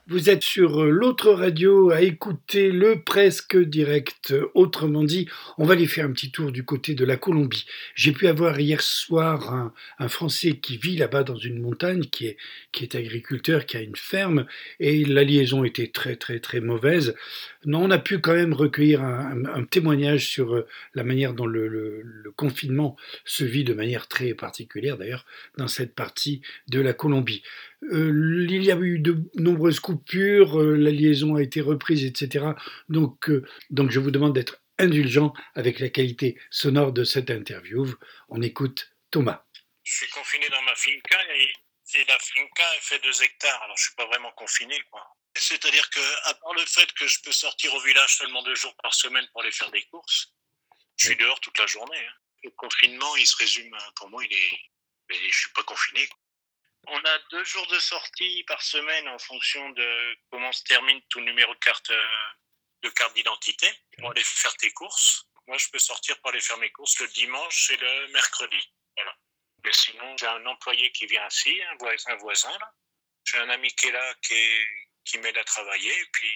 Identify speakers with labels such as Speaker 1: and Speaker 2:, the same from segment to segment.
Speaker 1: Vous êtes sur l'autre radio à écouter le presque direct. Autrement dit, on va aller faire un petit tour du côté de la Colombie. J'ai pu avoir hier soir un Français qui vit là-bas dans une montagne, qui est agriculteur, qui a une ferme, et la liaison était très très très mauvaise. Non, on a pu quand même recueillir un témoignage sur la manière dont le confinement se vit de manière très particulière d'ailleurs dans cette partie de la Colombie. Il y a eu de nombreuses coupures, la liaison a été reprise, etc. Donc je vous demande d'être indulgent avec la qualité sonore de cette interview. On écoute Thomas.
Speaker 2: Je suis confiné dans ma finca et la finca elle fait 2 hectares, alors je suis pas vraiment confiné, quoi. C'est-à-dire que, à part le fait que je peux sortir au village seulement 2 jours par semaine pour aller faire des courses, je suis dehors toute la journée. Hein. Le confinement, il se résume, pour moi, je suis pas confiné, quoi. On a 2 jours de sortie par semaine en fonction de comment se termine ton numéro de carte d'identité pour aller faire tes courses. Moi, je peux sortir pour aller faire mes courses le dimanche et le mercredi. Voilà. Mais sinon, j'ai un employé qui vient ici, un voisin là. J'ai un ami qui est là, qui m'aide à travailler. Et puis,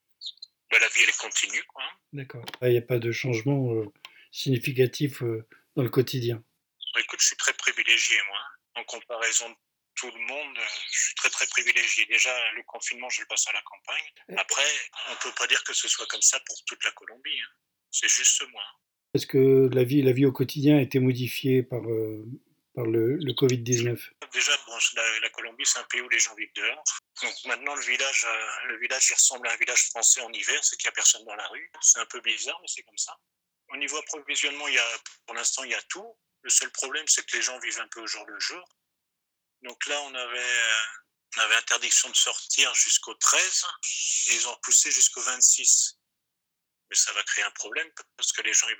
Speaker 2: la vie, elle continue, quoi.
Speaker 1: D'accord. Il n'y a pas de changement significatif dans le quotidien.
Speaker 2: Écoute, je suis très privilégié, moi. En comparaison de tout le monde, je suis très très privilégié. Déjà, le confinement, je le passe à la campagne. Après, on ne peut pas dire que ce soit comme ça pour toute la Colombie. Hein. C'est juste moi.
Speaker 1: Est-ce que la vie au quotidien a été modifiée par le Covid-19?
Speaker 2: Déjà, bon, la Colombie, c'est un pays où les gens vivent dehors. Donc maintenant, le village, il ressemble à un village français en hiver, c'est qu'il n'y a personne dans la rue. C'est un peu bizarre, mais c'est comme ça. Au niveau approvisionnement, pour l'instant, il y a tout. Le seul problème, c'est que les gens vivent un peu au jour le jour. Donc là, on avait interdiction de sortir jusqu'au 13 et ils ont repoussé jusqu'au 26. Mais ça va créer un problème parce que les gens, ils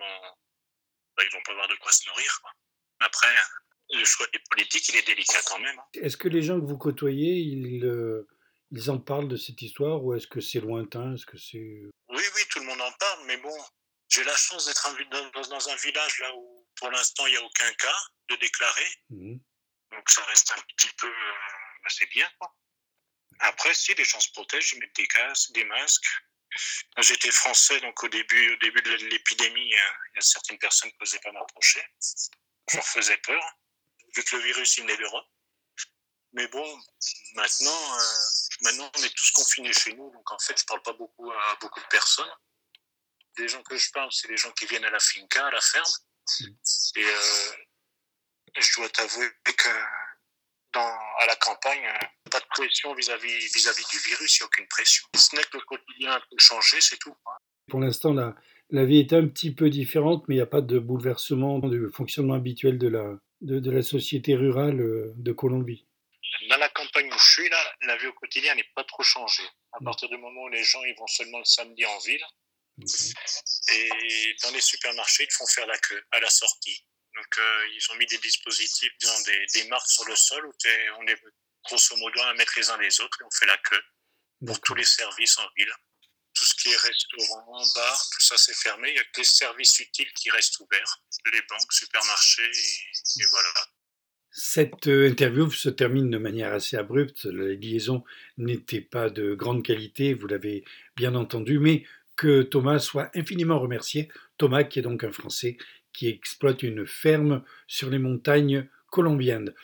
Speaker 2: vont pas avoir de quoi se nourrir, quoi. Après, le choix des politiques, il est délicat quand même. Hein.
Speaker 1: Est-ce que les gens que vous côtoyez, ils en parlent de cette histoire ou est-ce que c'est lointain? Est-ce que c'est...
Speaker 2: Oui, tout le monde en parle, mais bon, j'ai la chance d'être dans un village là où, pour l'instant, il n'y a aucun cas de déclaré.
Speaker 1: Mmh.
Speaker 2: Donc ça reste un petit peu... c'est bien, quoi. Après, si, les gens se protègent, ils mettent des casques, des masques. Quand j'étais français, donc au début de l'épidémie, il y a certaines personnes qui n'osaient pas m'approcher. Je leur faisais peur, vu que le virus, il venait d'Europe. Mais bon, maintenant, on est tous confinés chez nous, donc en fait, je parle pas beaucoup à beaucoup de personnes. Les gens que je parle, c'est les gens qui viennent à la finca, à la ferme. Et je dois t'avouer que à la campagne, pas de pression vis-à-vis du virus, il n'y a aucune pression. Ce n'est que le quotidien a peu changé, c'est tout.
Speaker 1: Pour l'instant, la vie est un petit peu différente, mais il n'y a pas de bouleversement du fonctionnement habituel de la société rurale de Colombie.
Speaker 2: Dans la campagne où je suis, là, la vie au quotidien n'est pas trop changée. À partir du moment où les gens ils vont seulement le samedi en ville, et dans les supermarchés, ils font faire la queue à la sortie. Donc, ils ont mis des dispositifs, des marques sur le sol où on est grosso modo à 1 mètre les uns des autres et on fait la queue pour tous les services en ville. Tout ce qui est restaurant, bar, tout ça c'est fermé. Il n'y a que les services utiles qui restent ouverts. Les banques, supermarchés et voilà.
Speaker 1: Cette interview se termine de manière assez abrupte. La liaison n'était pas de grande qualité, vous l'avez bien entendu, mais que Thomas soit infiniment remercié. Thomas, qui est donc un Français qui exploite une ferme sur les montagnes colombiennes.